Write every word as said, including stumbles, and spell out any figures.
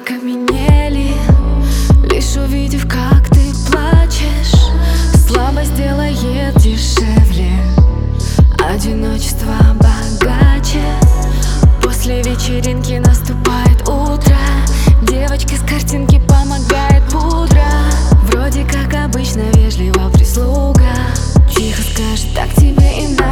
окаменели, лишь увидев, как ты плачешь. Слабость делает дешевле, одиночество богаче. После вечеринки наступает утро, девочке с картинки помогает пудра. Вроде как обычно вежлива прислуга, тихо скажет: так тебе и надо.